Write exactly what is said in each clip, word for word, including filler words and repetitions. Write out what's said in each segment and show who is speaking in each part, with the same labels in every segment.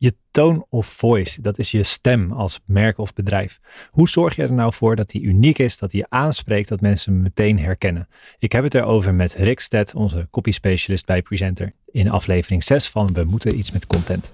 Speaker 1: Je tone of voice, dat is je stem als merk of bedrijf. Hoe zorg je er nou voor dat die uniek is, dat die aanspreekt, dat mensen hem meteen herkennen? Ik heb het erover met Rick Stedt, onze copy specialist bij Presenter, in aflevering zes van We moeten iets met content.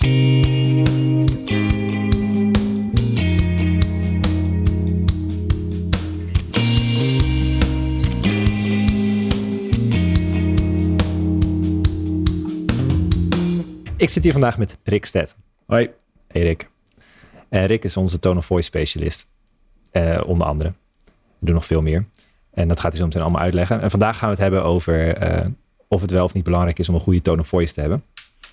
Speaker 1: Ik zit hier vandaag met Rick Stedt.
Speaker 2: Hoi.
Speaker 1: Hey Rick. Uh, Rick is onze tone of voice specialist. Uh, onder andere. We doen nog veel meer. En dat gaat hij zo meteen allemaal uitleggen. En vandaag gaan we het hebben over uh, of het wel of niet belangrijk is om een goede tone of voice te hebben.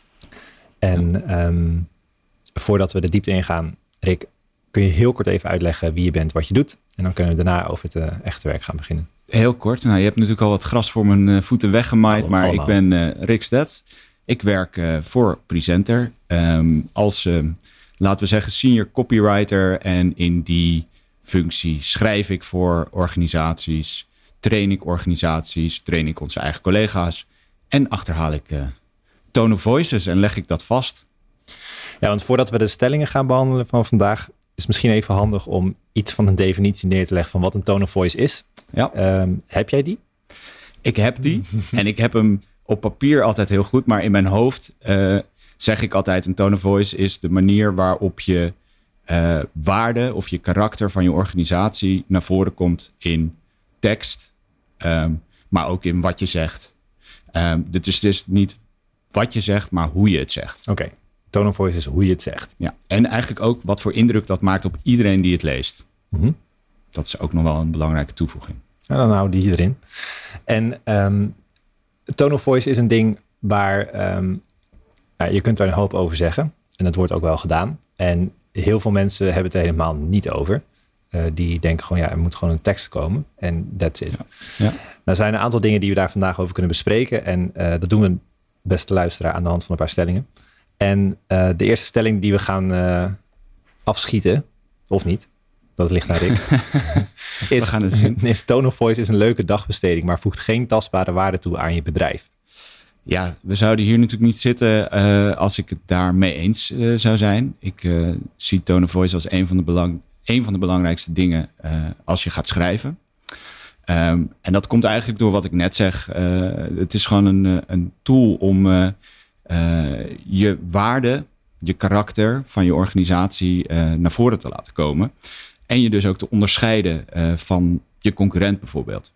Speaker 1: En um, voordat we de diepte ingaan, Rick, kun je heel kort even uitleggen wie je bent, wat je doet. En dan kunnen we daarna over het uh, echte werk gaan beginnen.
Speaker 2: Heel kort. Nou, je hebt natuurlijk al wat gras voor mijn uh, voeten weggemaaid, All, maar allemaal. Ik ben uh, Rick Stedt. Ik werk uh, voor Presenter um, als, uh, laten we zeggen, senior copywriter. En in die functie schrijf ik voor organisaties, train ik organisaties, train ik onze eigen collega's. En achterhaal ik uh, tone of voices en leg ik dat vast.
Speaker 1: Ja, want voordat we de stellingen gaan behandelen van vandaag, is het misschien even handig om iets van een definitie neer te leggen van wat een tone of voice is.
Speaker 2: Ja.
Speaker 1: Um, heb jij die?
Speaker 2: Ik heb die en ik heb hem op papier altijd heel goed, maar in mijn hoofd uh, zeg ik altijd: een tone of voice is de manier waarop je uh, waarde of je karakter van je organisatie naar voren komt in tekst, um, maar ook in wat je zegt. Um, dit is dus niet wat je zegt, maar hoe je het zegt.
Speaker 1: Oké, okay. Tone of voice is hoe je het zegt.
Speaker 2: Ja, en eigenlijk ook wat voor indruk dat maakt op iedereen die het leest.
Speaker 1: Mm-hmm.
Speaker 2: Dat is ook nog wel een belangrijke toevoeging.
Speaker 1: Nou, dan houden die erin. En um, tone of voice is een ding waar um, nou, je kunt er een hoop over zeggen. En dat wordt ook wel gedaan. En heel veel mensen hebben het er helemaal niet over. Uh, die denken gewoon, ja, er moet gewoon een tekst komen. En that's it.
Speaker 2: Ja. Ja.
Speaker 1: Nou, er zijn een aantal dingen die we daar vandaag over kunnen bespreken. En uh, dat doen we, beste luisteraar, aan de hand van een paar stellingen. En uh, de eerste stelling die we gaan uh, afschieten, of niet, dat ligt aan Rick, is,
Speaker 2: we gaan het zien.
Speaker 1: is tone of voice is een leuke dagbesteding, maar voegt geen tastbare waarde toe aan je bedrijf.
Speaker 2: Ja, we zouden hier natuurlijk niet zitten uh, als ik het daarmee eens uh, zou zijn. Ik uh, zie tone of voice als een van de, belang, een van de belangrijkste dingen uh, als je gaat schrijven. Um, en dat komt eigenlijk door wat ik net zeg. Uh, het is gewoon een, een tool om uh, uh, je waarde, je karakter van je organisatie uh, naar voren te laten komen. En je dus ook te onderscheiden uh, van je concurrent bijvoorbeeld.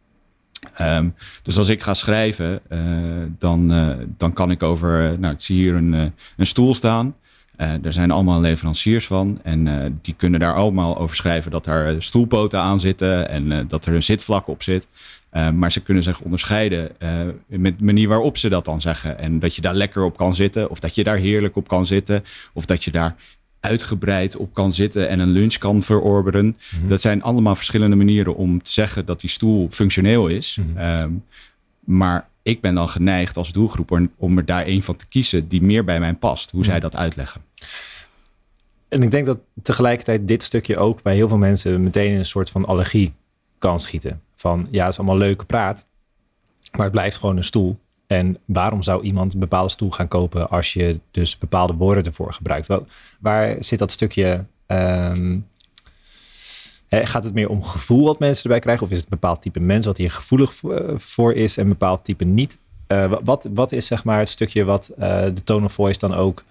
Speaker 2: Um, dus als ik ga schrijven, uh, dan, uh, dan kan ik over... Uh, nou, ik zie hier een, uh, een stoel staan. Uh, daar zijn allemaal leveranciers van. En uh, die kunnen daar allemaal over schrijven dat daar stoelpoten aan zitten. En uh, dat er een zitvlak op zit. Uh, maar ze kunnen zich onderscheiden uh, met de manier waarop ze dat dan zeggen. En dat je daar lekker op kan zitten. Of dat je daar heerlijk op kan zitten. Of dat je daar uitgebreid op kan zitten en een lunch kan verorberen. Mm-hmm. Dat zijn allemaal verschillende manieren om te zeggen dat die stoel functioneel is. Mm-hmm. Um, maar ik ben dan geneigd als doelgroep om er daar een van te kiezen die meer bij mij past. Hoe mm-hmm. zij dat uitleggen.
Speaker 1: En ik denk dat tegelijkertijd dit stukje ook bij heel veel mensen meteen in een soort van allergie kan schieten. Van ja, het is allemaal leuke praat, maar het blijft gewoon een stoel. En waarom zou iemand een bepaalde stoel gaan kopen als je dus bepaalde woorden ervoor gebruikt? Wel, waar zit dat stukje? Um, hè, gaat het meer om gevoel wat mensen erbij krijgen? Of is het een bepaald type mens wat hier gevoelig voor is en een bepaald type niet? Uh, wat, wat is zeg maar het stukje wat uh, de tone of voice dan ook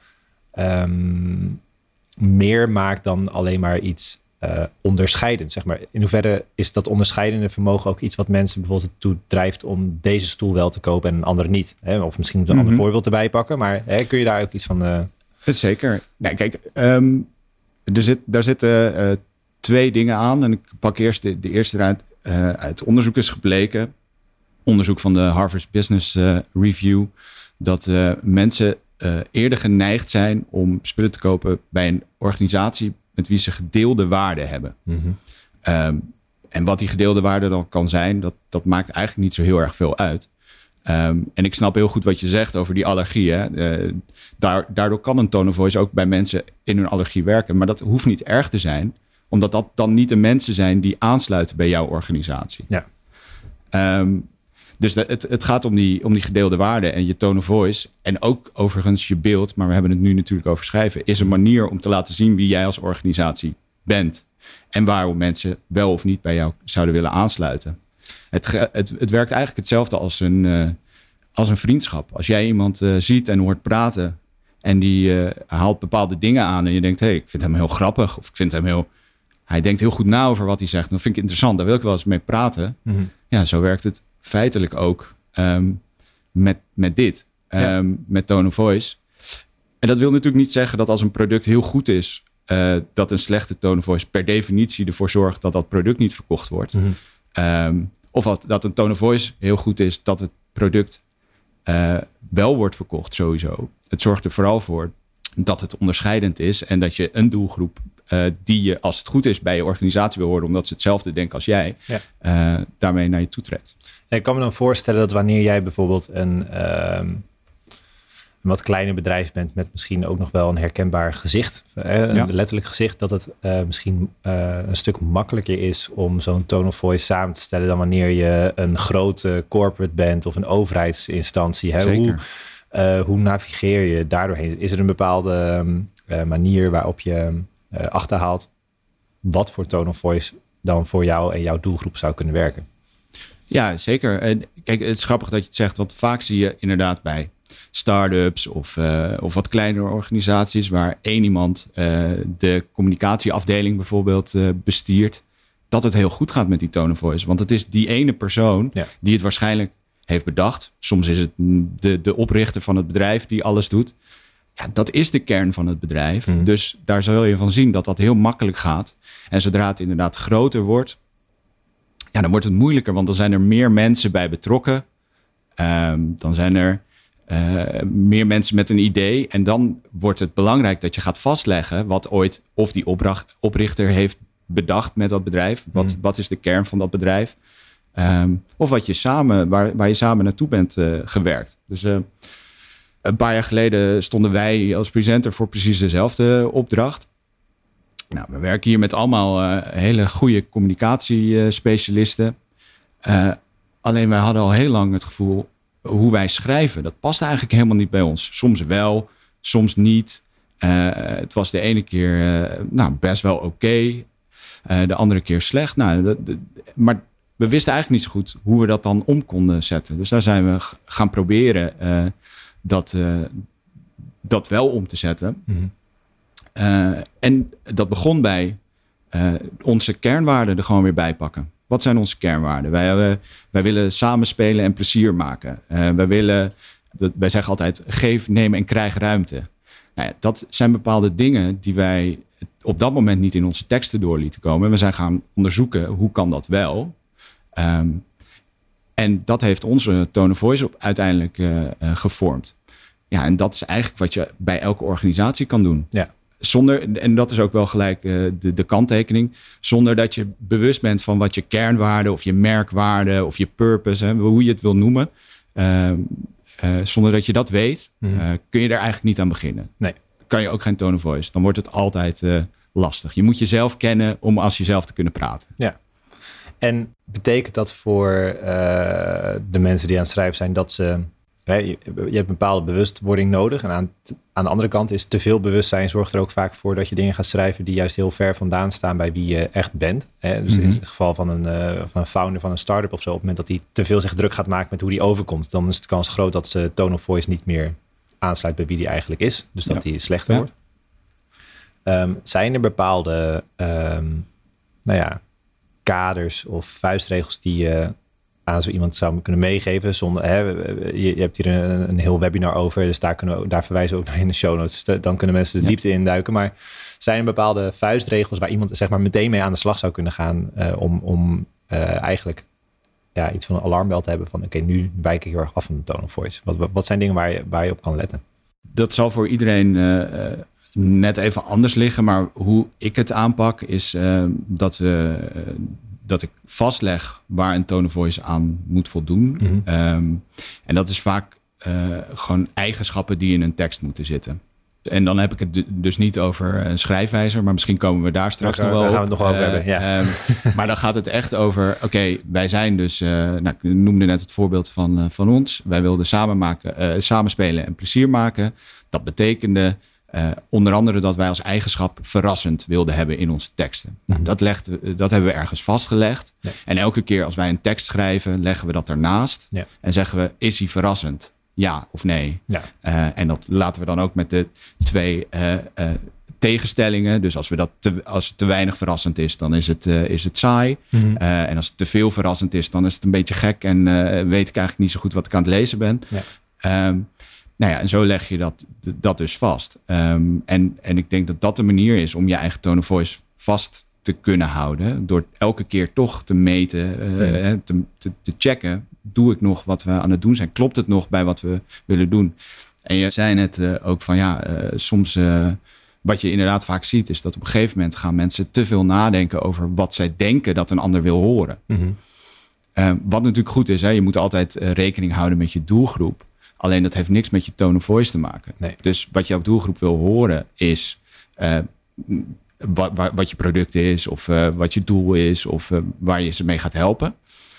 Speaker 1: um, meer maakt dan alleen maar iets uh, onderscheidend? Zeg maar. In hoeverre is dat onderscheidende vermogen ook iets wat mensen bijvoorbeeld toe drijft om deze stoel wel te kopen en een andere niet? Hè? Of misschien een mm-hmm. ander voorbeeld erbij pakken, maar hè, kun je daar ook iets van... Uh...
Speaker 2: Zeker. Nee, kijk, um, er zit, daar zitten uh, twee dingen aan. En ik pak eerst de, de eerste eruit. Uh, uit onderzoek is gebleken, onderzoek van de Harvard Business uh, Review, dat uh, mensen uh, eerder geneigd zijn om spullen te kopen bij een organisatie met wie ze gedeelde waarden hebben. Mm-hmm. Um, en wat die gedeelde waarde dan kan zijn, dat, dat maakt eigenlijk niet zo heel erg veel uit. Um, en ik snap heel goed wat je zegt over die allergie. Hè? Uh, daar, daardoor kan een tone of voice ook bij mensen in hun allergie werken. Maar dat hoeft niet erg te zijn, omdat dat dan niet de mensen zijn die aansluiten bij jouw organisatie.
Speaker 1: Ja.
Speaker 2: Um, Dus de, het, het gaat om die, om die gedeelde waarde en je tone of voice. En ook overigens je beeld, maar we hebben het nu natuurlijk over schrijven, is een manier om te laten zien wie jij als organisatie bent. En waarom mensen wel of niet bij jou zouden willen aansluiten. Het, het, het werkt eigenlijk hetzelfde als een, uh, als een vriendschap. Als jij iemand uh, ziet en hoort praten en die uh, haalt bepaalde dingen aan en je denkt, hé, hey, ik vind hem heel grappig of ik vind hem heel... Hij denkt heel goed na over wat hij zegt. Dan vind ik interessant, daar wil ik wel eens mee praten. Mm-hmm. Ja, zo werkt het feitelijk ook um, met, met dit. Um, ja. Met tone of voice. En dat wil natuurlijk niet zeggen dat als een product heel goed is, Uh, dat een slechte tone of voice per definitie ervoor zorgt dat dat product niet verkocht wordt. Mm-hmm. Um, of dat, dat een tone of voice heel goed is, dat het product uh, wel wordt verkocht sowieso. Het zorgt er vooral voor dat het onderscheidend is en dat je een doelgroep uh, die je, als het goed is, bij je organisatie wil horen, omdat ze hetzelfde denken als jij, ja. uh, daarmee naar je toe trekt.
Speaker 1: Ja, ik kan me dan voorstellen dat wanneer jij bijvoorbeeld een... Um... een wat kleiner bedrijf bent met misschien ook nog wel een herkenbaar gezicht, eh, ja. een letterlijk gezicht, dat het uh, misschien uh, een stuk makkelijker is om zo'n tone of voice samen te stellen dan wanneer je een grote corporate bent of een overheidsinstantie. Hè? Hoe, uh, hoe navigeer je daardoorheen? Is er een bepaalde uh, manier waarop je uh, achterhaalt wat voor tone of voice dan voor jou en jouw doelgroep zou kunnen werken?
Speaker 2: Ja, zeker. En kijk, het is grappig dat je het zegt, want vaak zie je inderdaad bij start-ups of, uh, of wat kleinere organisaties waar één iemand uh, de communicatieafdeling bijvoorbeeld uh, bestiert, dat het heel goed gaat met die tone of voice. Want het is die ene persoon ja. die het waarschijnlijk heeft bedacht. Soms is het de, de oprichter van het bedrijf die alles doet. Ja, dat is de kern van het bedrijf. Mm. Dus daar zul je van zien dat dat heel makkelijk gaat. En zodra het inderdaad groter wordt, ja, dan wordt het moeilijker, want dan zijn er meer mensen bij betrokken. Um, dan zijn er Uh, meer mensen met een idee. En dan wordt het belangrijk dat je gaat vastleggen wat ooit of die opracht, oprichter heeft bedacht met dat bedrijf. Wat, mm. wat is de kern van dat bedrijf? Um, of wat je samen, waar, waar je samen naartoe bent uh, gewerkt. Dus uh, een paar jaar geleden stonden wij als presenter voor precies dezelfde opdracht. Nou, we werken hier met allemaal uh, hele goede communicatiespecialisten. Uh, alleen wij hadden al heel lang het gevoel, hoe wij schrijven, dat past eigenlijk helemaal niet bij ons. Soms wel, soms niet. Uh, het was de ene keer uh, nou, best wel oké. Okay. Uh, de andere keer slecht. Nou, de, de, maar we wisten eigenlijk niet zo goed hoe we dat dan om konden zetten. Dus daar zijn we g- gaan proberen uh, dat, uh, dat wel om te zetten. Mm-hmm. Uh, en dat begon bij uh, onze kernwaarden er gewoon weer bij pakken. Wat zijn onze kernwaarden? Wij, uh, wij willen samenspelen en plezier maken. Uh, wij, willen, dat, wij zeggen altijd, geef, neem en krijg ruimte. Nou ja, dat zijn bepaalde dingen die wij op dat moment niet in onze teksten door lieten komen. We zijn gaan onderzoeken, hoe kan dat wel? Um, en dat heeft onze tone of voice op uiteindelijk uh, uh, gevormd. Ja, en dat is eigenlijk wat je bij elke organisatie kan doen. Ja. Zonder, en dat is ook wel gelijk uh, de, de kanttekening, zonder dat je bewust bent van wat je kernwaarde of je merkwaarde of je purpose, hè, hoe je het wil noemen. Uh, uh, zonder dat je dat weet, mm. uh, kun je er eigenlijk niet aan beginnen. Nee. Kan je ook geen tone of voice. Dan wordt het altijd uh, lastig. Je moet jezelf kennen om als jezelf te kunnen praten.
Speaker 1: Ja. En betekent dat voor uh, de mensen die aan het schrijven zijn dat ze... Hè, je, je hebt een bepaalde bewustwording nodig. En aan, aan de andere kant is te veel bewustzijn zorgt er ook vaak voor dat je dingen gaat schrijven die juist heel ver vandaan staan bij wie je echt bent. Hè? Dus mm-hmm. in het geval van een, uh, van een founder van een start-up of zo, op het moment dat hij te veel zich druk gaat maken met hoe die overkomt, dan is de kans groot dat zijn tone of voice niet meer aansluit bij wie die eigenlijk is. Dus dat hij ja. slechter ja. wordt. Um, zijn er bepaalde um, nou ja, kaders of vuistregels die je aan zo iemand zou kunnen meegeven? Zonder, hè, je, je hebt hier een, een heel webinar over, dus daar, kunnen we, daar verwijzen we ook naar in de show notes. Dus dan kunnen mensen de diepte ja. induiken. Maar zijn er bepaalde vuistregels waar iemand zeg maar meteen mee aan de slag zou kunnen gaan uh, om, om uh, eigenlijk ja, iets van een alarmbel te hebben van oké, okay, nu wijk ik heel erg af van de tone of voice. Wat, wat zijn dingen waar je, waar je op kan letten?
Speaker 2: Dat zal voor iedereen uh, net even anders liggen, maar hoe ik het aanpak is uh, dat we uh, dat ik vastleg waar een tone of voice aan moet voldoen. Mm-hmm. Um, en dat is vaak uh, gewoon eigenschappen die in een tekst moeten zitten. En dan heb ik het dus niet over een schrijfwijzer, maar misschien komen we daar straks
Speaker 1: daar
Speaker 2: nog wel
Speaker 1: daar gaan
Speaker 2: op.
Speaker 1: we het nog over uh, hebben. Ja.
Speaker 2: Um, maar dan gaat het echt over, oké, okay, wij zijn dus, uh, nou, ik noemde net het voorbeeld van, uh, van ons. Wij wilden samen maken, uh, samenspelen en plezier maken. Dat betekende uh, onder andere dat wij als eigenschap verrassend wilden hebben in onze teksten. Mm-hmm. Nou, dat, legt, uh, dat hebben we ergens vastgelegd. Ja. En elke keer als wij een tekst schrijven, leggen we dat ernaast. Ja. En zeggen we, is hij verrassend? Ja of nee? Ja. Uh, en dat laten we dan ook met de twee uh, uh, tegenstellingen. Dus als, we dat te, als het te weinig verrassend is, dan is het, uh, is het saai. Mm-hmm. Uh, en als het te veel verrassend is, dan is het een beetje gek. En uh, weet ik eigenlijk niet zo goed wat ik aan het lezen ben. Ja. Um, nou ja, en zo leg je dat, dat dus vast. Um, en, en ik denk dat dat de manier is om je eigen tone of voice vast te kunnen houden. Door elke keer toch te meten, uh, mm. te, te, te checken. Doe ik nog wat we aan het doen zijn? Klopt het nog bij wat we willen doen? En je zei net uh, ook van ja, uh, soms uh, wat je inderdaad vaak ziet is dat op een gegeven moment gaan mensen te veel nadenken over wat zij denken dat een ander wil horen. Mm-hmm. Uh, wat natuurlijk goed is, hè? Je moet altijd uh, rekening houden met je doelgroep. Alleen dat heeft niks met je tone of voice te maken. Nee. Dus wat jouw doelgroep wil horen is uh, wat, wat je product is of uh, wat je doel is of uh, waar je ze mee gaat helpen.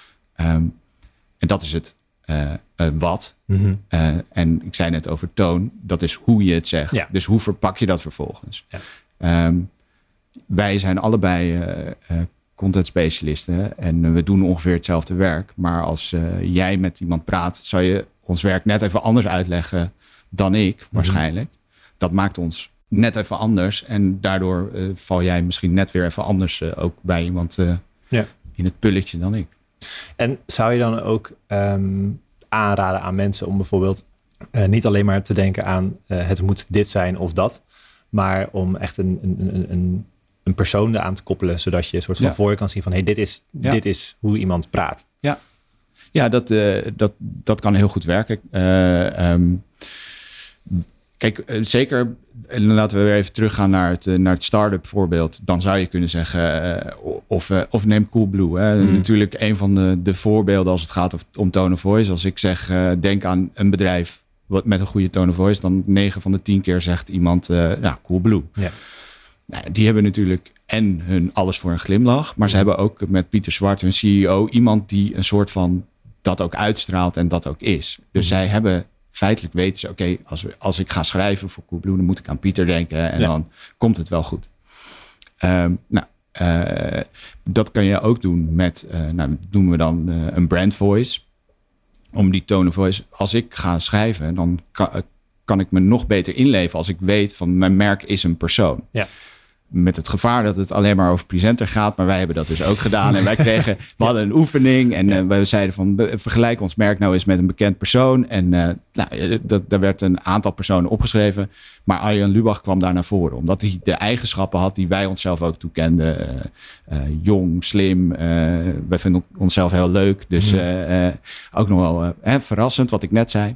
Speaker 2: Um, En dat is het uh, uh, wat. Mm-hmm. Uh, en ik zei net over toon. Dat is hoe je het zegt. Ja. Dus hoe verpak je dat vervolgens? Ja. Um, wij zijn allebei uh, uh, content specialisten. En uh, we doen ongeveer hetzelfde werk. Maar als uh, jij met iemand praat, zou je ons werk net even anders uitleggen dan ik mm-hmm. waarschijnlijk. Dat maakt ons net even anders. En daardoor uh, val jij misschien net weer even anders uh, ook bij iemand uh, ja. in het pulletje dan ik.
Speaker 1: En zou je dan ook um, aanraden aan mensen om bijvoorbeeld uh, niet alleen maar te denken aan uh, het moet dit zijn of dat, maar om echt een, een, een, een persoon eraan te koppelen, zodat je een soort van ja. voor je kan zien van hey, dit is, ja. dit is hoe iemand praat.
Speaker 2: Ja, ja dat, uh, dat, dat kan heel goed werken. Uh, um, Kijk, uh, zeker, en laten we weer even teruggaan naar het, uh, naar het start-up voorbeeld. Dan zou je kunnen zeggen, uh, of, uh, of neem Coolblue. Hè. Mm. Natuurlijk een van de, de voorbeelden als het gaat om tone of voice. Als ik zeg, uh, denk aan een bedrijf wat met een goede tone of voice, dan negen van de tien keer zegt iemand, uh, ja, Coolblue. Ja. Nou, die hebben natuurlijk en hun alles voor een glimlach. Maar ze hebben ook met Pieter Zwart, hun C E O, iemand die een soort van dat ook uitstraalt en dat ook is. Dus mm. zij hebben... Feitelijk weten ze, oké, okay, als, als ik ga schrijven voor Coolblue, dan moet ik aan Pieter denken en ja. dan komt het wel goed. Um, nou, uh, dat kan je ook doen met, uh, nou, dat noemen we dan uh, een brand voice. Om die tone of voice, als ik ga schrijven, dan kan, uh, kan ik me nog beter inleven als ik weet van mijn merk is een persoon. Ja. Met het gevaar dat het alleen maar over presenter gaat. Maar wij hebben dat dus ook gedaan. En wij kregen, we hadden een oefening. En uh, wij zeiden van, vergelijk ons merk nou eens met een bekend persoon. En uh, nou, dat, daar werd een aantal personen opgeschreven. Maar Arjan Lubach kwam daar naar voren. Omdat hij de eigenschappen had die wij onszelf ook toekenden. Uh, uh, jong, slim. Uh, wij vinden onszelf heel leuk. Dus uh, uh, ook nog wel uh, hè, verrassend wat ik net zei.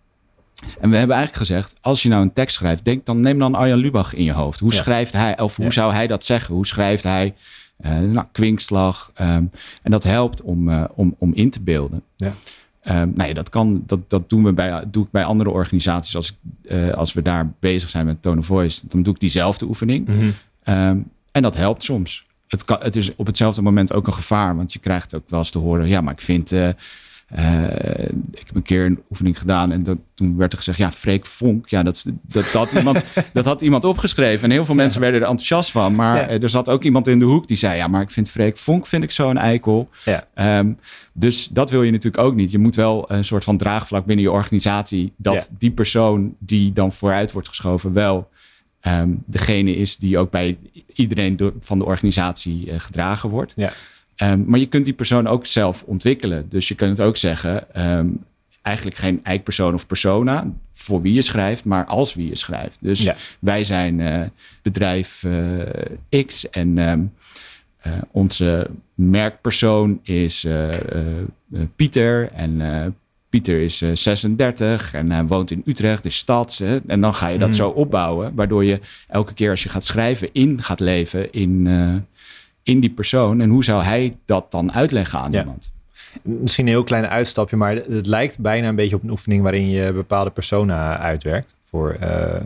Speaker 2: En we hebben eigenlijk gezegd, als je nou een tekst schrijft, denk dan, neem dan Arjan Lubach in je hoofd. Hoe ja. schrijft hij, of hoe ja. zou hij dat zeggen? Hoe schrijft hij? Uh, nou, kwinkslag. Um, en dat helpt om, uh, om, om in te beelden. Ja. Um, nou ja, dat kan, dat, dat doen we bij, doe ik bij andere organisaties. Als, ik, uh, als we daar bezig zijn met tone of voice, dan doe ik diezelfde oefening. Mm-hmm. Um, en dat helpt soms. Het, kan, het is op hetzelfde moment ook een gevaar, want je krijgt ook wel eens te horen, ja, maar ik vind... Uh, Uh, ik heb een keer een oefening gedaan en dat, toen werd er gezegd, ja, Freek Vonk, ja, dat, dat, dat, iemand, dat had iemand opgeschreven en heel veel mensen ja. werden er enthousiast van, maar ja. er zat ook iemand in de hoek die zei, ja, maar ik vind Freek Vonk vind ik zo'n eikel. Ja. Um, dus dat wil je natuurlijk ook niet. Je moet wel een soort van draagvlak binnen je organisatie, dat ja. die persoon die dan vooruit wordt geschoven wel um, degene is die ook bij iedereen do- van de organisatie uh, gedragen wordt. Ja. Um, maar je kunt die persoon ook zelf ontwikkelen. Dus je kunt het ook zeggen, um, eigenlijk geen eikpersoon of persona voor wie je schrijft, maar als wie je schrijft. Dus ja. wij zijn uh, bedrijf uh, X en um, uh, onze merkpersoon is uh, uh, Pieter en uh, Pieter is uh, zesendertig en hij woont in Utrecht, is stads. Hè? En dan ga je dat mm. zo opbouwen, waardoor je elke keer als je gaat schrijven in gaat leven in... Uh, in die persoon. En hoe zou hij dat dan uitleggen aan ja. iemand?
Speaker 1: Misschien een heel klein uitstapje, maar het lijkt bijna een beetje op een oefening waarin je bepaalde persona uitwerkt voor, uh,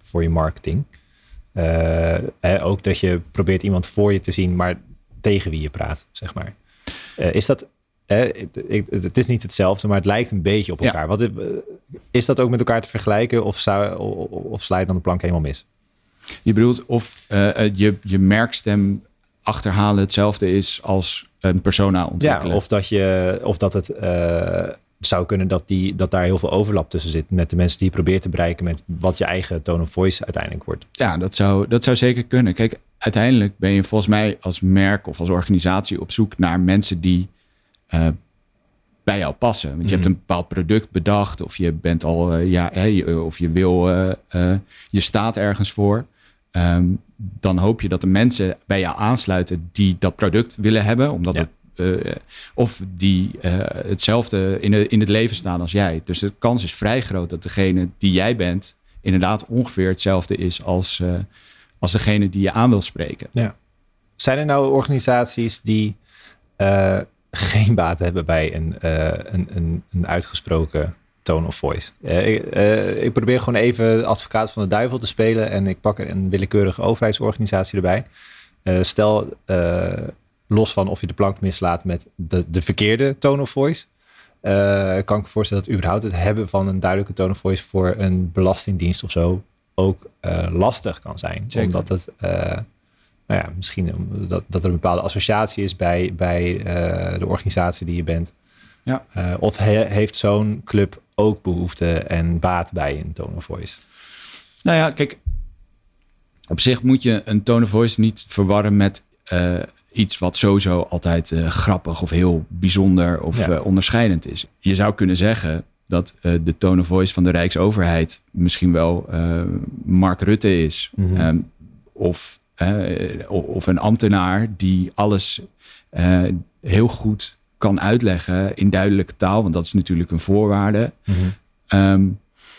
Speaker 1: voor je marketing. Uh, eh, ook dat je probeert iemand voor je te zien, maar tegen wie je praat, zeg maar. Uh, is dat... Eh, het, het is niet hetzelfde, maar het lijkt een beetje op elkaar. Ja. Wat is, is dat ook met elkaar te vergelijken of, zou, of, of sla je dan de plank helemaal mis?
Speaker 2: Je bedoelt of uh, je, je merkstem achterhalen hetzelfde is als een persona ontwikkelen?
Speaker 1: Ja, of dat, je, of dat het uh, zou kunnen dat, die, dat daar heel veel overlap tussen zit met de mensen die je probeert te bereiken met wat je eigen tone of voice uiteindelijk wordt.
Speaker 2: Ja, dat zou, dat zou zeker kunnen. Kijk, uiteindelijk ben je volgens mij als merk of als organisatie op zoek naar mensen die uh, bij jou passen. Want je mm-hmm. hebt een bepaald product bedacht of je bent al, uh, ja, hey, of je wil, uh, uh, je staat ergens voor. Um, dan hoop je dat de mensen bij jou aansluiten die dat product willen hebben, omdat ja. het uh, of die uh, hetzelfde in, de, in het leven staan als jij. Dus de kans is vrij groot dat degene die jij bent inderdaad ongeveer hetzelfde is als, uh, als degene die je aan wil spreken. Ja.
Speaker 1: Zijn er nou organisaties die uh, geen baat hebben bij een, uh, een, een, een uitgesproken tone of voice? Uh, ik, uh, ik probeer gewoon even advocaat van de duivel te spelen en ik pak een willekeurige overheidsorganisatie erbij. Uh, stel, uh, los van of je de plank mislaat met de, de verkeerde tone of voice, uh, kan ik me voorstellen dat überhaupt het hebben van een duidelijke tone of voice voor een belastingdienst of zo ook uh, lastig kan zijn. Zeker. Omdat het, uh, nou ja, misschien dat, dat er een bepaalde associatie is bij, bij uh, de organisatie die je bent. Ja. Uh, of he, heeft zo'n club ook behoefte en baat bij een tone of voice?
Speaker 2: Nou ja, kijk, op zich moet je een tone of voice niet verwarren met uh, iets wat sowieso altijd uh, grappig of heel bijzonder of ja. uh, onderscheidend is. Je zou kunnen zeggen dat uh, de tone of voice van de Rijksoverheid misschien wel uh, Mark Rutte is. Mm-hmm. Um, of, uh, of een ambtenaar die alles uh, heel goed kan uitleggen in duidelijke taal, want dat is natuurlijk een voorwaarde. Mm-hmm. Um,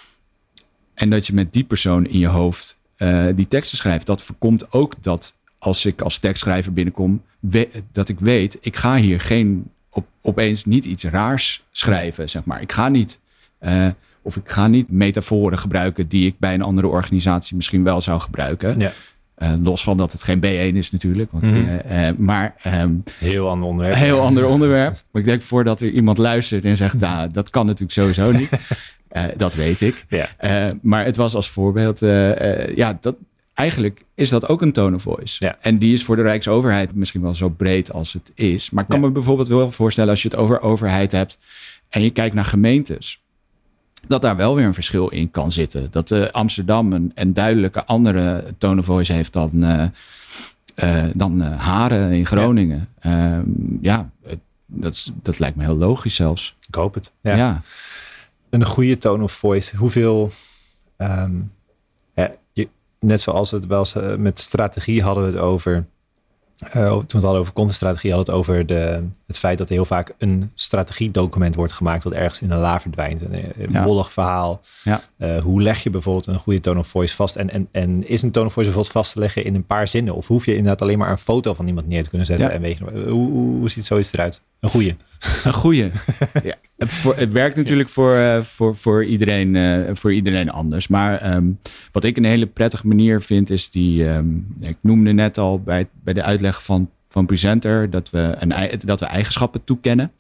Speaker 2: en dat je met die persoon in je hoofd uh, die teksten schrijft. Dat voorkomt ook dat als ik als tekstschrijver binnenkom, we, dat ik weet, ik ga hier geen op, opeens niet iets raars schrijven, zeg maar. Ik ga niet uh, of ik ga niet metaforen gebruiken die ik bij een andere organisatie misschien wel zou gebruiken. Ja. Uh, los van dat het geen B één is natuurlijk. Want, mm-hmm. uh, uh, maar um,
Speaker 1: heel ander onderwerp.
Speaker 2: Heel ander onderwerp. Maar ik denk voordat er iemand luistert en zegt, nou, dat kan natuurlijk sowieso niet. Uh, dat weet ik. Ja. Uh, maar het was als voorbeeld, uh, uh, ja, dat, eigenlijk is dat ook een tone of voice. Ja. En die is voor de Rijksoverheid misschien wel zo breed als het is. Maar ik kan ja. me bijvoorbeeld wel voorstellen als je het over overheid hebt en je kijkt naar gemeentes, dat daar wel weer een verschil in kan zitten. Dat uh, Amsterdam een, een duidelijke andere tone of voice heeft dan, uh, uh, dan uh, Haren in Groningen. Ja, uh, ja dat, is, dat lijkt me heel logisch zelfs.
Speaker 1: Ik hoop het. Ja. Ja. Een goede tone of voice. Hoeveel... Um, ja, je, net zoals het wel eens, uh, met strategie hadden we het over... Uh, toen we het hadden over contentstrategie, hadden we het over de, het feit dat er heel vaak een strategiedocument wordt gemaakt wat ergens in een la verdwijnt. Een, een ja. mollig verhaal. Ja. Uh, hoe leg je bijvoorbeeld een goede tone of voice vast? En, en, en is een tone of voice bijvoorbeeld vast te leggen in een paar zinnen? Of hoef je inderdaad alleen maar een foto van iemand neer te kunnen zetten? Ja. En weet je, hoe, hoe, hoe ziet zoiets eruit? Een goeie.
Speaker 2: Een goeie. Ja. Voor, het werkt natuurlijk voor, uh, voor, voor, iedereen, uh, voor iedereen anders. Maar um, wat ik een hele prettige manier vind is die... Um, ik noemde net al bij, bij de uitleg van, van Presenter dat we, een, dat we eigenschappen toekennen.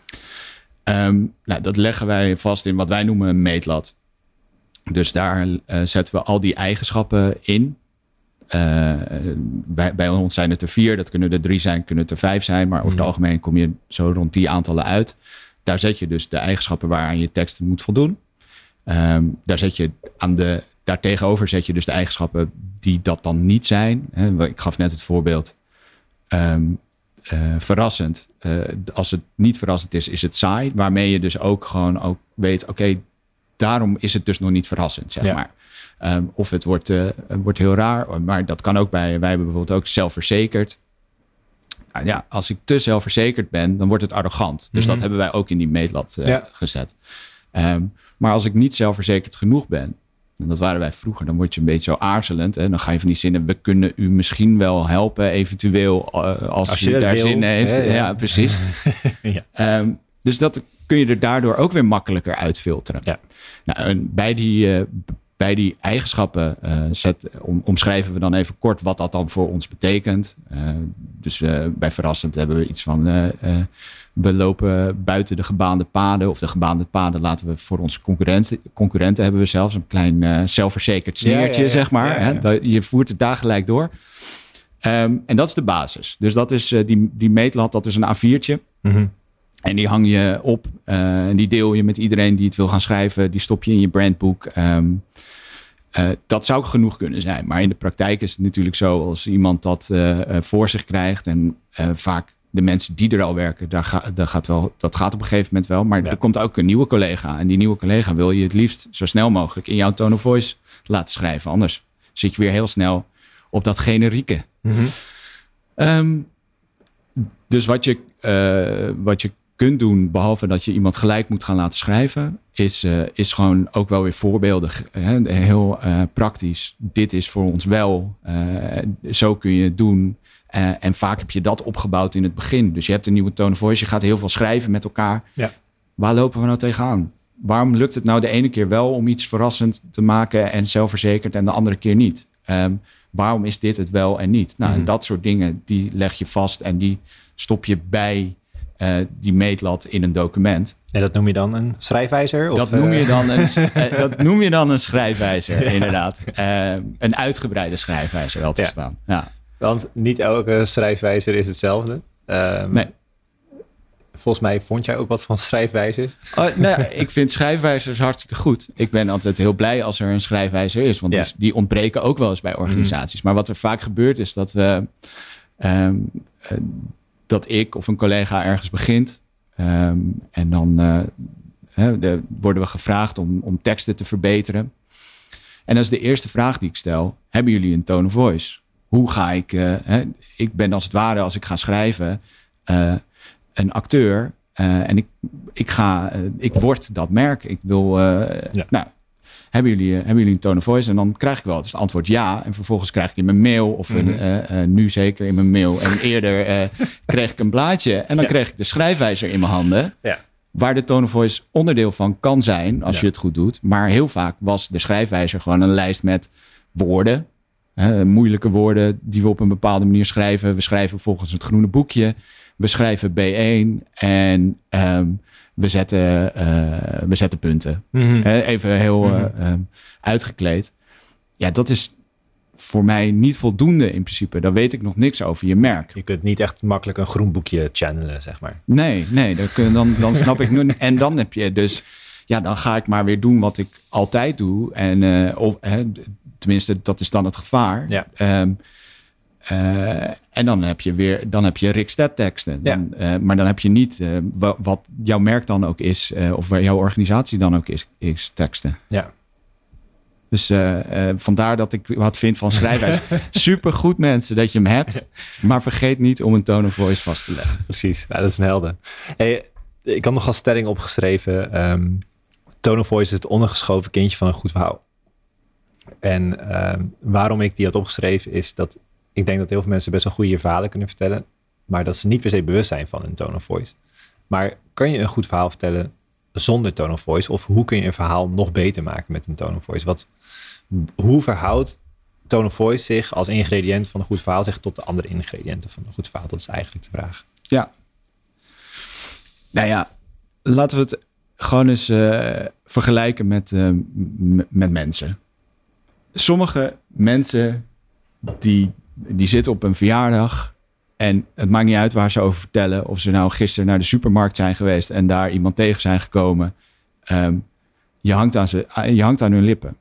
Speaker 2: Ja. Um, nou, dat leggen wij vast in wat wij noemen een meetlat. Dus daar uh, zetten we al die eigenschappen in. Uh, bij, bij ons zijn het er vier, dat kunnen er drie zijn, kunnen het er vijf zijn. Maar over mm. het algemeen kom je zo rond die aantallen uit. Daar zet je dus de eigenschappen waaraan je tekst moet voldoen. Um, daar zet je aan de, daartegenover zet je dus de eigenschappen die dat dan niet zijn. He, ik gaf net het voorbeeld. Um, uh, verrassend. Uh, als het niet verrassend is, is het saai. Waarmee je dus ook gewoon ook weet, oké, okay, daarom is het dus nog niet verrassend, zeg ja. maar. Um, of het wordt, uh, wordt heel raar. Maar dat kan ook bij, wij hebben bijvoorbeeld ook zelfverzekerd. Nou ja, als ik te zelfverzekerd ben, dan wordt het arrogant. Dus mm-hmm. dat hebben wij ook in die meetlat uh, ja. gezet. Um, maar als ik niet zelfverzekerd genoeg ben, en dat waren wij vroeger, dan word je een beetje zo aarzelend. Hè? Dan ga je van die zinnen, we kunnen u misschien wel helpen, eventueel, uh, als, als u daar wil. Zin in heeft. Ja, ja. ja precies. ja. Um, dus dat kun je er daardoor ook weer makkelijker uitfilteren. Ja. Nou, bij die... Uh, bij die eigenschappen uh, zet, om, omschrijven we dan even kort wat dat dan voor ons betekent. Uh, dus uh, bij verrassend hebben we iets van... Uh, uh, we lopen buiten de gebaande paden. Of de gebaande paden laten we voor onze concurrenten. Concurrenten hebben we zelfs een klein uh, zelfverzekerd sneertje, ja, ja, ja. zeg maar. Ja, ja, ja. Hè? Je voert het daar gelijk door. Um, en dat is de basis. Dus dat is uh, die, die meetlat, dat is een A viertje. Mm-hmm. En die hang je op. Uh, en die deel je met iedereen die het wil gaan schrijven. Die stop je in je brandboek. Um, uh, dat zou genoeg kunnen zijn. Maar in de praktijk is het natuurlijk zo... als iemand dat uh, uh, voor zich krijgt... en uh, vaak de mensen die er al werken... Daar ga, daar gaat wel, dat gaat op een gegeven moment wel. Maar ja. er komt ook een nieuwe collega. En die nieuwe collega wil je het liefst zo snel mogelijk... in jouw tone of voice laten schrijven. Anders zit je weer heel snel op dat generieke. Mm-hmm. Um, dus wat je, uh, wat je kunt doen... behalve dat je iemand gelijk moet gaan laten schrijven... is, uh, is gewoon ook wel weer voorbeeldig. Hè? Heel uh, praktisch. Dit is voor ons wel. Uh, zo kun je het doen... Uh, en vaak heb je dat opgebouwd in het begin. Dus je hebt een nieuwe tone of voice. Je gaat heel veel schrijven met elkaar. Ja. Waar lopen we nou tegenaan? Waarom lukt het nou de ene keer wel om iets verrassend te maken... en zelfverzekerd en de andere keer niet? Um, waarom is dit het wel en niet? Nou, mm-hmm. en dat soort dingen, die leg je vast... en die stop je bij uh, die meetlat in een document.
Speaker 1: En dat noem je dan een schrijfwijzer? Of,
Speaker 2: dat, noem je dan een, uh, dat noem je dan een schrijfwijzer, inderdaad. Uh, een uitgebreide schrijfwijzer wel te ja. staan. Ja.
Speaker 1: Want niet elke schrijfwijzer is hetzelfde. Um,
Speaker 2: nee.
Speaker 1: Volgens mij vond jij ook wat van schrijfwijzers.
Speaker 2: Oh, nou ja, ik vind schrijfwijzers hartstikke goed. Ik ben altijd heel blij als er een schrijfwijzer is. Want ja. die, die ontbreken ook wel eens bij organisaties. Mm. Maar wat er vaak gebeurt is dat we... Um, uh, dat ik of een collega ergens begint. Um, en dan uh, he, de, worden we gevraagd om, om teksten te verbeteren. En dat is de eerste vraag die ik stel. Hebben jullie een tone of voice? Hoe ga ik... Uh, he, ik ben als het ware, als ik ga schrijven... Uh, een acteur. Uh, en ik, ik, ga, uh, ik word dat merk. Ik wil... Uh, ja. Nou, hebben jullie, uh, hebben jullie een tone of voice? En dan krijg ik wel het antwoord ja. En vervolgens krijg ik in mijn mail... of mm-hmm. een, uh, uh, nu zeker in mijn mail... en eerder uh, kreeg ik een blaadje. En dan ja. kreeg ik de schrijfwijzer in mijn handen... Ja. waar de tone of voice onderdeel van kan zijn... als ja. je het goed doet. Maar heel vaak was de schrijfwijzer gewoon een lijst met woorden... Uh, moeilijke woorden die we op een bepaalde manier schrijven. We schrijven volgens het groene boekje. We schrijven B één en um, we, zetten, uh, we zetten punten. Mm-hmm. Uh, even heel mm-hmm. uh, um, uitgekleed. Ja, dat is voor mij niet voldoende in principe. Dan weet ik nog niks over je merk.
Speaker 1: Je kunt niet echt makkelijk een groen boekje channelen, zeg maar.
Speaker 2: Nee, nee dan, kun, dan, dan snap ik nu. En dan heb je dus... Ja, dan ga ik maar weer doen wat ik altijd doe. En uh, of, uh, tenminste, dat is dan het gevaar. Ja. Um, uh, en dan heb je weer, dan heb je Rick Stedt teksten. Dan, ja. uh, maar dan heb je niet uh, wat, wat jouw merk dan ook is, uh, of waar jouw organisatie dan ook is, is teksten. Ja. Dus uh, uh, vandaar dat ik wat vind van schrijfwijzer. Supergoed mensen dat je hem hebt, maar vergeet niet om een tone of voice vast te leggen.
Speaker 1: Precies, ja, dat is een helder. Hey, ik had nog als stelling opgeschreven, um, tone of voice is het ondergeschoven kindje van een goed verhaal. En um, waarom ik die had opgeschreven is dat ik denk dat heel veel mensen best wel goede verhalen kunnen vertellen, maar dat ze niet per se bewust zijn van hun tone of voice. Maar kan je een goed verhaal vertellen zonder tone of voice? Of hoe kun je een verhaal nog beter maken met een tone of voice? Wat, hoe verhoudt tone of voice zich als ingrediënt van een goed verhaal zich tot de andere ingrediënten van een goed verhaal? Dat is eigenlijk de vraag.
Speaker 2: Ja. Nou ja, laten we het gewoon eens uh, vergelijken met, uh, m- met mensen. Sommige mensen die, die zitten op een verjaardag en het maakt niet uit waar ze over vertellen. Of ze nou gisteren naar de supermarkt zijn geweest en daar iemand tegen zijn gekomen. Um, je, hangt aan ze, je hangt aan hun lippen.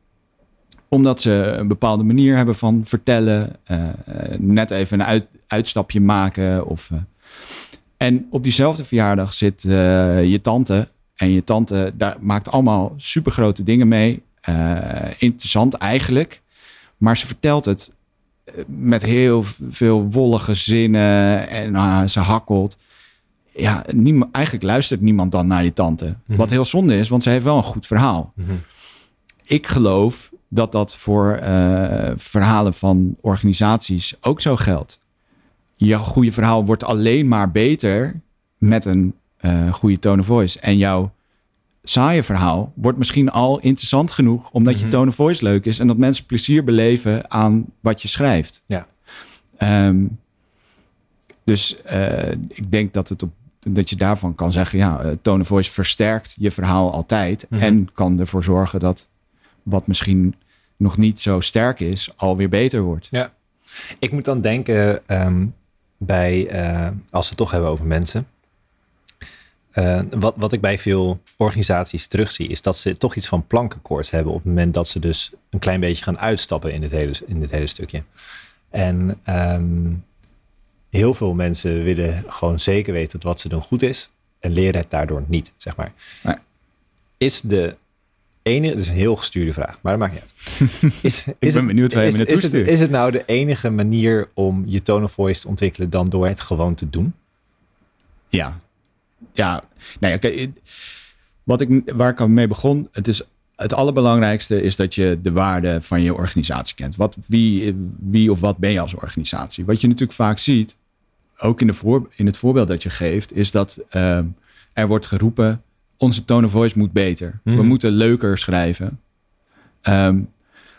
Speaker 2: Omdat ze een bepaalde manier hebben van vertellen. Uh, net even een uit, uitstapje maken. Of, uh, en op diezelfde verjaardag zit uh, je tante. En je tante daar maakt allemaal supergrote dingen mee. Uh, interessant eigenlijk. Maar ze vertelt het met heel veel wollige zinnen. En uh, ze hakkelt. Ja, niemand, eigenlijk luistert niemand dan naar je tante. Mm-hmm. Wat heel zonde is, want ze heeft wel een goed verhaal. Mm-hmm. Ik geloof dat dat voor uh, verhalen van organisaties ook zo geldt. Je goede verhaal wordt alleen maar beter met een uh, goede tone of voice. En jouw saaie verhaal wordt misschien al interessant genoeg, omdat mm-hmm. je tone of voice leuk is en dat mensen plezier beleven aan wat je schrijft.
Speaker 1: Ja.
Speaker 2: Um, dus uh, ik denk dat, het op, dat je daarvan kan zeggen, ja, uh, tone of voice versterkt je verhaal altijd mm-hmm. en kan ervoor zorgen dat wat misschien nog niet zo sterk is, alweer beter wordt.
Speaker 1: Ja. Ik moet dan denken um, bij, uh, als we het toch hebben over mensen. Uh, wat, wat ik bij veel organisaties terugzie, is dat ze toch iets van plankenkoorts hebben op het moment dat ze dus een klein beetje gaan uitstappen in dit hele, in dit hele stukje. En um, heel veel mensen willen gewoon zeker weten dat wat ze doen goed is en leren het daardoor niet, zeg maar.
Speaker 2: Nee.
Speaker 1: Is de enige, dat is een heel gestuurde vraag, maar dat maakt niet uit. Is,
Speaker 2: ik
Speaker 1: is
Speaker 2: ben
Speaker 1: het,
Speaker 2: benieuwd waar je
Speaker 1: is,
Speaker 2: me naartoe
Speaker 1: is,
Speaker 2: stuurt.
Speaker 1: het, is het nou de enige manier om je tone of voice te ontwikkelen dan door het gewoon te doen?
Speaker 2: Ja. Ja, nee, okay. Wat ik, waar ik al mee begon, het is het allerbelangrijkste is dat je de waarde van je organisatie kent. Wat, wie, wie of wat ben je als organisatie? Wat je natuurlijk vaak ziet, ook in, de voor, in het voorbeeld dat je geeft, is dat uh, er wordt geroepen, onze tone of voice moet beter. Mm. We moeten leuker schrijven. Um,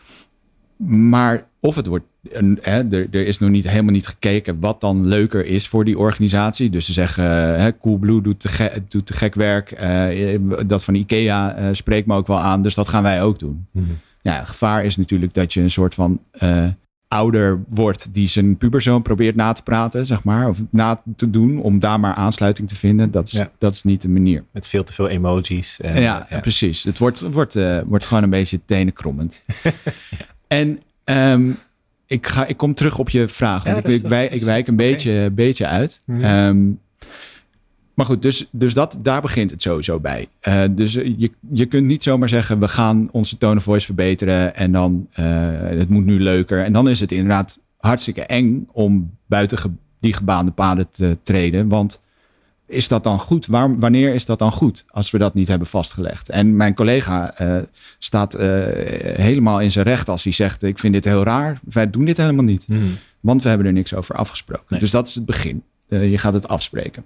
Speaker 2: maar of het wordt, hè, er, er is nog niet helemaal niet gekeken wat dan leuker is voor die organisatie. Dus ze zeggen, hè, Coolblue doet te, ge, doet te gek werk. Uh, dat van IKEA uh, spreekt me ook wel aan. Dus dat gaan wij ook doen. Mm-hmm. Ja, gevaar is natuurlijk dat je een soort van uh, ouder wordt die zijn puberzoon probeert na te praten, zeg maar. Of na te doen om daar maar aansluiting te vinden. Dat is, ja. dat is niet de manier.
Speaker 1: Met veel te veel emojis. En,
Speaker 2: ja, ja, precies. Het wordt, wordt, uh, wordt gewoon een beetje tenenkrommend. ja. En um, ik, ga, ik kom terug op je vraag. Want ja, ik, ik, wijk, ik wijk een okay. beetje, beetje uit. Mm-hmm. Um, maar goed, dus, dus dat, daar begint het sowieso bij. Uh, dus je, je kunt niet zomaar zeggen, we gaan onze tone of voice verbeteren en dan, uh, het moet nu leuker. En dan is het inderdaad hartstikke eng om buiten ge, die gebaande paden te treden. Want is dat dan goed? Waar, wanneer is dat dan goed als we dat niet hebben vastgelegd? En mijn collega uh, staat uh, helemaal in zijn recht als hij zegt, ik vind dit heel raar. Wij doen dit helemaal niet. Mm. Want we hebben er niks over afgesproken. Nee. Dus dat is het begin. Uh, je gaat het afspreken.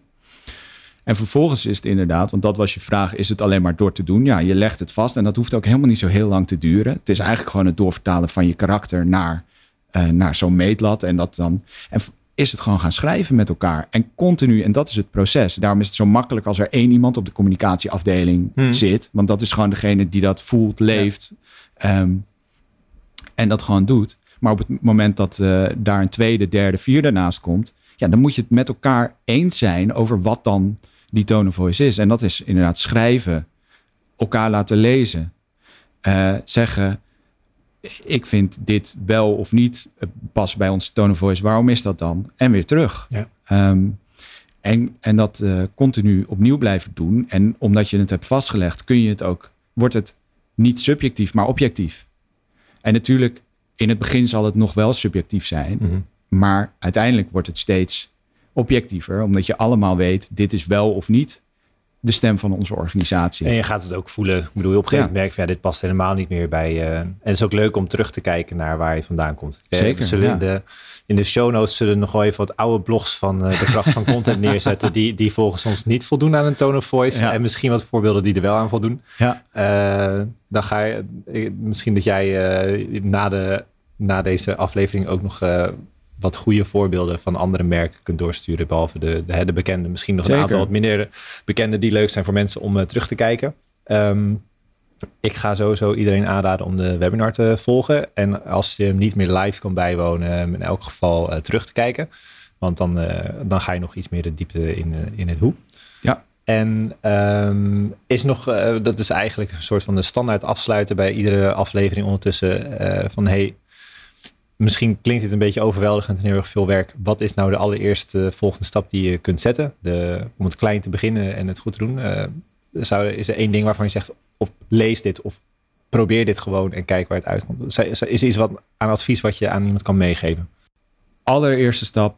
Speaker 2: En vervolgens is het inderdaad, want dat was je vraag, is het alleen maar door te doen? Ja, je legt het vast en dat hoeft ook helemaal niet zo heel lang te duren. Het is eigenlijk gewoon het doorvertalen van je karakter naar, uh, naar zo'n meetlat. En dat dan... En is het gewoon gaan schrijven met elkaar. En continu, en dat is het proces. Daarom is het zo makkelijk als er één iemand op de communicatieafdeling hmm. zit. Want dat is gewoon degene die dat voelt, leeft. Ja. Um, en dat gewoon doet. Maar op het moment dat uh, daar een tweede, derde, vierde naast komt, ja, dan moet je het met elkaar eens zijn over wat dan die tone of voice is. En dat is inderdaad schrijven, elkaar laten lezen, uh, zeggen, ik vind dit wel of niet past bij onze tone of voice. Waarom is dat dan? En weer terug. Ja. Um, en, en dat uh, continu opnieuw blijven doen. En omdat je het hebt vastgelegd, kun je het ook, wordt het niet subjectief, maar objectief. En natuurlijk, in het begin zal het nog wel subjectief zijn. Mm-hmm. Maar uiteindelijk wordt het steeds objectiever. Omdat je allemaal weet, dit is wel of niet de stem van onze organisatie.
Speaker 1: En je gaat het ook voelen. Ik bedoel, op een gegeven moment merk je, ja, dit past helemaal niet meer bij. Uh, en het is ook leuk om terug te kijken naar waar je vandaan komt.
Speaker 2: Zeker,
Speaker 1: we zullen
Speaker 2: ja.
Speaker 1: in, de, in de show notes zullen we nog wel even wat oude blogs van uh, de kracht van content neerzetten. Die, die volgens ons niet voldoen aan een tone of voice. Ja. En misschien wat voorbeelden die er wel aan voldoen.
Speaker 2: Ja.
Speaker 1: Uh, dan ga je, misschien dat jij uh, na, de, na deze aflevering ook nog Uh, wat goede voorbeelden van andere merken kunt doorsturen. Behalve de, de, de bekende. Misschien nog Zeker. Een aantal wat minder bekende die leuk zijn voor mensen om uh, terug te kijken. Um, ik ga sowieso iedereen aanraden om de webinar te volgen. En als je hem niet meer live kan bijwonen, in elk geval uh, terug te kijken. Want dan, uh, dan ga je nog iets meer de diepte in, uh, in het hoe.
Speaker 2: Ja.
Speaker 1: En um, is nog, uh, dat is eigenlijk een soort van de standaard afsluiten bij iedere aflevering ondertussen. Uh, van hey, misschien klinkt dit een beetje overweldigend en heel erg veel werk. Wat is nou de allereerste volgende stap die je kunt zetten? De, om het klein te beginnen en het goed te doen. Uh, zou, is er één ding waarvan je zegt, of lees dit of probeer dit gewoon en kijk waar het uitkomt. Is er iets wat, aan advies wat je aan iemand kan meegeven?
Speaker 2: Allereerste stap,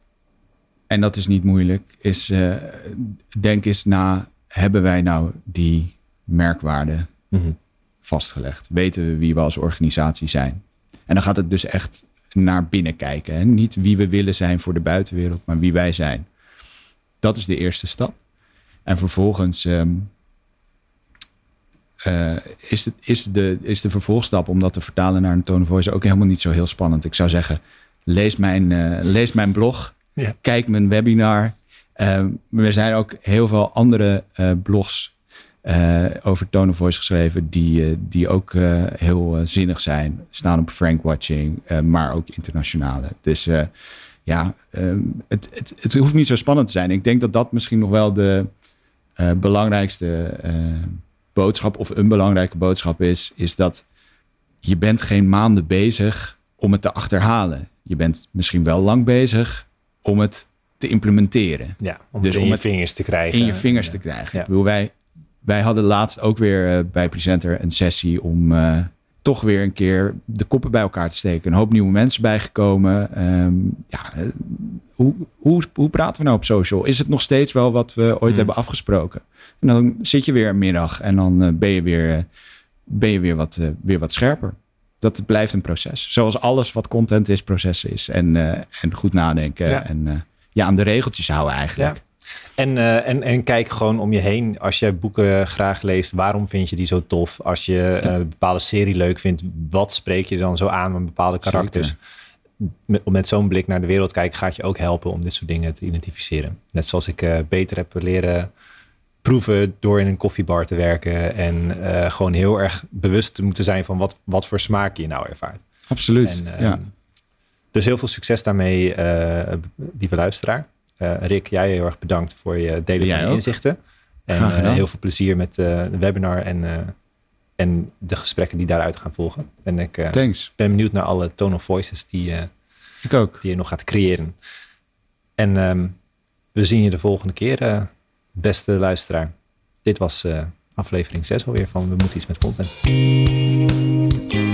Speaker 2: en dat is niet moeilijk, is uh, denk eens na, hebben wij nou die merkwaarde mm-hmm. vastgelegd? Weten we wie we als organisatie zijn? En dan gaat het dus echt naar binnen kijken. Hè? Niet wie we willen zijn voor de buitenwereld, maar wie wij zijn. Dat is de eerste stap. En vervolgens um, uh, is, het, is, de, is de vervolgstap om dat te vertalen naar een tone of voice ook helemaal niet zo heel spannend. Ik zou zeggen, lees mijn, uh, lees mijn blog, ja. Kijk mijn webinar. Uh, er zijn ook heel veel andere uh, blogs uh, over tone of voice geschreven die, uh, die ook uh, heel uh, zinnig zijn. Staan op Frankwatching, uh, maar ook internationale. Dus uh, ja, uh, het, het, het hoeft niet zo spannend te zijn. Ik denk dat dat misschien nog wel de uh, belangrijkste uh, boodschap of een belangrijke boodschap is. Is dat je bent geen maanden bezig om het te achterhalen. Je bent misschien wel lang bezig om het te implementeren.
Speaker 1: Ja, om
Speaker 2: dus
Speaker 1: het in
Speaker 2: om
Speaker 1: je vingers te krijgen.
Speaker 2: In je vingers ja. te krijgen. Ja. Ik bedoel, wij, wij hadden laatst ook weer uh, bij Presenter een sessie om uh, toch weer een keer de koppen bij elkaar te steken. Een hoop nieuwe mensen bijgekomen. Um, ja, uh, hoe, hoe, hoe praten we nou op social? Is het nog steeds wel wat we ooit hmm. hebben afgesproken? En dan zit je weer een middag en dan uh, ben je weer, uh, ben je weer, wat, uh, weer wat scherper. Dat blijft een proces. Zoals alles wat content is, proces is. En, uh, en goed nadenken ja. en... Uh, Ja, aan de regeltjes houden eigenlijk.
Speaker 1: Ja. En, uh, en, en kijk gewoon om je heen. Als jij boeken graag leest, waarom vind je die zo tof? Als je ja. uh, een bepaalde serie leuk vindt, wat spreek je dan zo aan met bepaalde karakters? Met, met zo'n blik naar de wereld kijken gaat je ook helpen om dit soort dingen te identificeren. Net zoals ik uh, beter heb leren proeven door in een koffiebar te werken. En uh, gewoon heel erg bewust te moeten zijn van wat, wat voor smaak je nou ervaart.
Speaker 2: Absoluut,
Speaker 1: en, uh,
Speaker 2: ja.
Speaker 1: Dus heel veel succes daarmee, uh, lieve luisteraar. Uh, Rick, jij heel erg bedankt voor je delen jij van je ook. inzichten. En uh, heel veel plezier met uh, de webinar en, uh, en de gesprekken die daaruit gaan volgen. En ik uh, ben benieuwd naar alle tone of voices die, uh,
Speaker 2: ik ook.
Speaker 1: die je nog gaat creëren. En um, we zien je de volgende keer, uh, beste luisteraar. Dit was uh, aflevering zes alweer van We Moeten Iets Met Content.